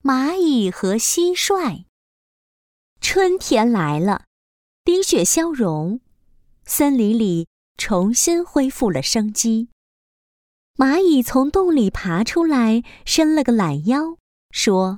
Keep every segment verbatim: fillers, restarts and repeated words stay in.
蚂蚁和蟋蟀。春天来了，冰雪消融，森林里重新恢复了生机。蚂蚁从洞里爬出来，伸了个懒腰，说：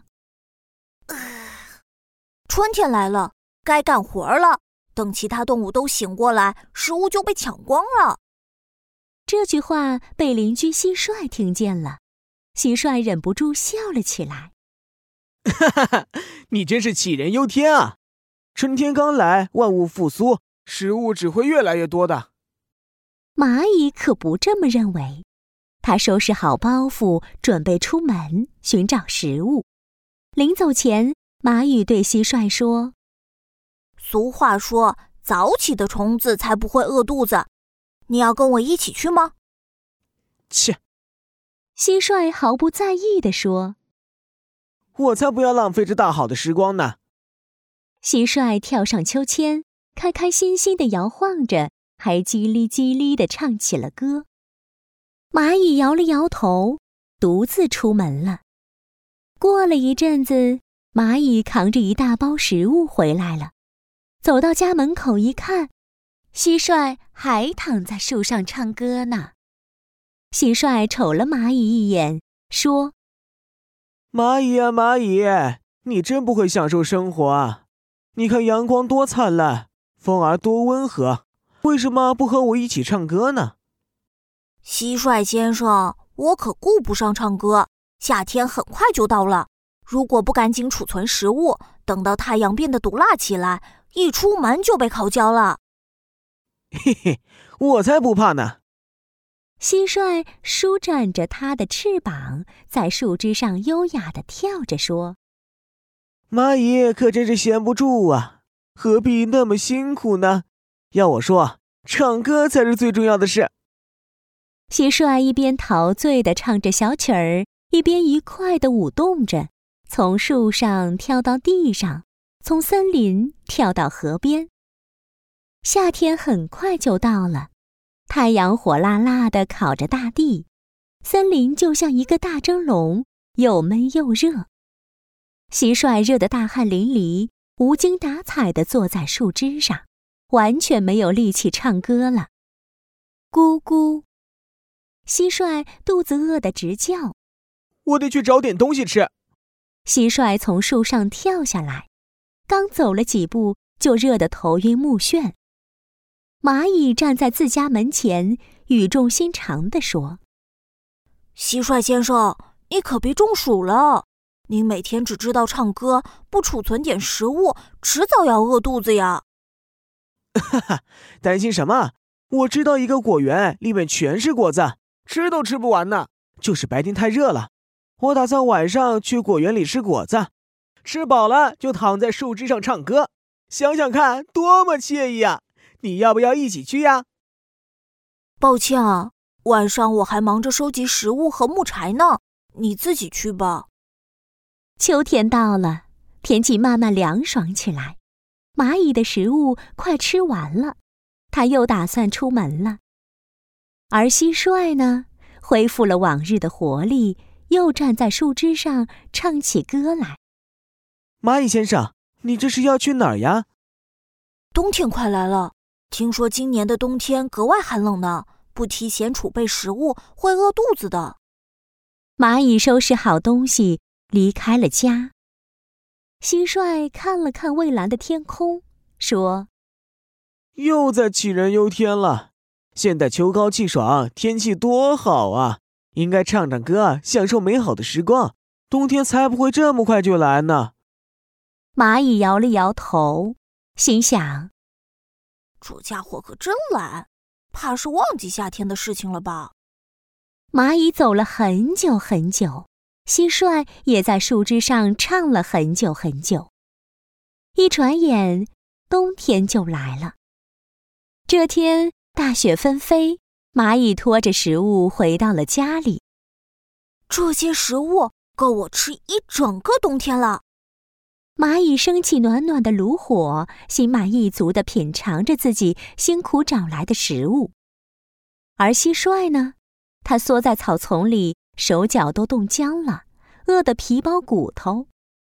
春天来了，该干活了。等其他动物都醒过来，食物就被抢光了。 这句话被邻居蟋蟀听见了，蟋蟀忍不住笑了起来。 哈哈哈，你真是杞人忧天啊！春天刚来，万物复苏，食物只会越来越多的。 蚂蚁可不这么认为，它收拾好包袱，准备出门寻找食物。临走前，蚂蚁对蟋蟀说： 俗话说，早起的虫子才不会饿肚子。你要跟我一起去吗？ 切！ 蟋蟀毫不在意地说： 我才不要浪费这大好的时光呢。 蟋蟀跳上秋千，开开心心地摇晃着，还叽哩叽哩地唱起了歌。蚂蚁摇了摇头，独自出门了。过了一阵子，蚂蚁扛着一大包食物回来了。走到家门口一看，蟋蟀还躺在树上唱歌呢。蟋蟀瞅了蚂蚁一眼，说： 蚂蚁啊蚂蚁，你真不会享受生活啊！你看阳光多灿烂，风儿多温和，为什么不和我一起唱歌呢？ 蟋蟀先生，我可顾不上唱歌，夏天很快就到了。如果不赶紧储存食物，等到太阳变得毒辣起来，一出门就被烤焦了。 嘿嘿，我才不怕呢！ 蟋蟀舒展着它的翅膀，在树枝上优雅地跳着说： 蚂蚁可真是闲不住啊，何必那么辛苦呢？要我说，唱歌才是最重要的事。 蟋蟀一边陶醉地唱着小曲儿，一边愉快地舞动着，从树上跳到地上，从森林跳到河边。夏天很快就到了，太阳火辣辣地烤着大地，森林就像一个大蒸笼，又闷又热。蟋蟀热得大汗淋漓，无精打采地坐在树枝上，完全没有力气唱歌了。咕咕，蟋蟀肚子饿得直叫， 我得去找点东西吃。 蟋蟀从树上跳下来，刚走了几步，就热得头晕目眩。蚂蚁站在自家门前，语重心长地说： 蟋蟀先生，你可别中暑了。您每天只知道唱歌，不储存点食物，迟早要饿肚子呀。 哈哈，担心什么？我知道一个果园，里面全是果子，吃都吃不完呢。就是白天太热了，我打算晚上去果园里吃果子，吃饱了就躺在树枝上唱歌，想想看，多么惬意啊！你要不要一起去呀？ 抱歉啊，晚上我还忙着收集食物和木柴呢，你自己去吧。 秋天到了，天气慢慢凉爽起来，蚂蚁的食物快吃完了，它又打算出门了。而蟋蟀呢，恢复了往日的活力，又站在树枝上唱起歌来。 蚂蚁先生，你这是要去哪儿呀？ 冬天快来了，听说今年的冬天格外寒冷呢，不提前储备食物会饿肚子的。 蚂蚁收拾好东西，离开了家。蟋蟀看了看蔚蓝的天空，说： 又在杞人忧天了。现在秋高气爽，天气多好啊！应该唱唱歌，享受美好的时光，冬天才不会这么快就来呢。 蚂蚁摇了摇头，心想： 这家伙可真懒，怕是忘记夏天的事情了吧。 蚂蚁走了很久很久，蟋蟀也在树枝上唱了很久很久。一转眼，冬天就来了。这天大雪纷飞，蚂蚁拖着食物回到了家里。 这些食物够我吃一整个冬天了。 蚂蚁升起暖暖的炉火，心满意足地品尝着自己辛苦找来的食物。而蟋蟀呢，它缩在草丛里，手脚都冻僵了，饿得皮包骨头，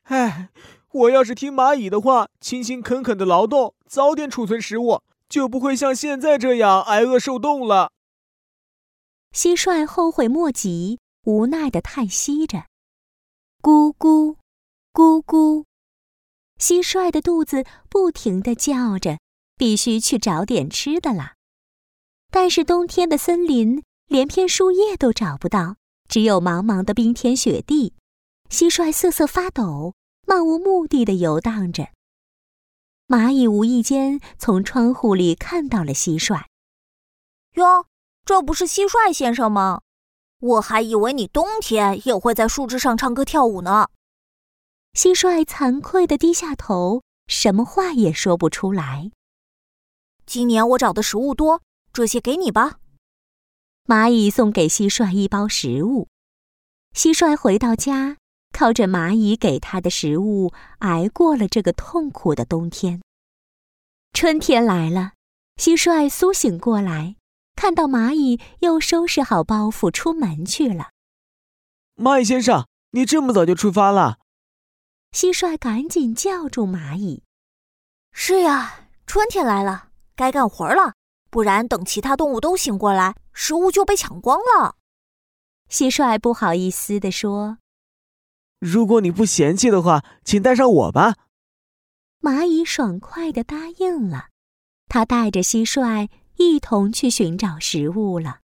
唉，我要是听蚂蚁的话，勤勤恳恳的劳动，早点储存食物，就不会像现在这样挨饿受冻了。 蟋蟀后悔莫及，无奈地叹息着。咕咕，咕咕，蟋蟀的肚子不停地叫着，必须去找点吃的了。但是冬天的森林连片树叶都找不到，只有茫茫的冰天雪地。蟋蟀瑟瑟发抖，漫无目的地游荡着。蚂蚁无意间从窗户里看到了蟋蟀。 哟，这不是蟋蟀先生吗？我还以为你冬天也会在树枝上唱歌跳舞呢。 蟋蟀惭愧地低下头，什么话也说不出来。 今年我找的食物多，这些给你吧。 蚂蚁送给蟋蟀一包食物。蟋蟀回到家，靠着蚂蚁给它的食物，挨过了这个痛苦的冬天。春天来了，蟋蟀苏醒过来，看到蚂蚁又收拾好包袱出门去了。 蚂蚁先生，你这么早就出发了？ 蟋蟀赶紧叫住蚂蚁。 是呀，春天来了，该干活了，不然等其他动物都醒过来，食物就被抢光了。 蟋蟀不好意思地说： 如果你不嫌弃的话，请带上我吧。 蚂蚁爽快地答应了，它带着蟋蟀一同去寻找食物了。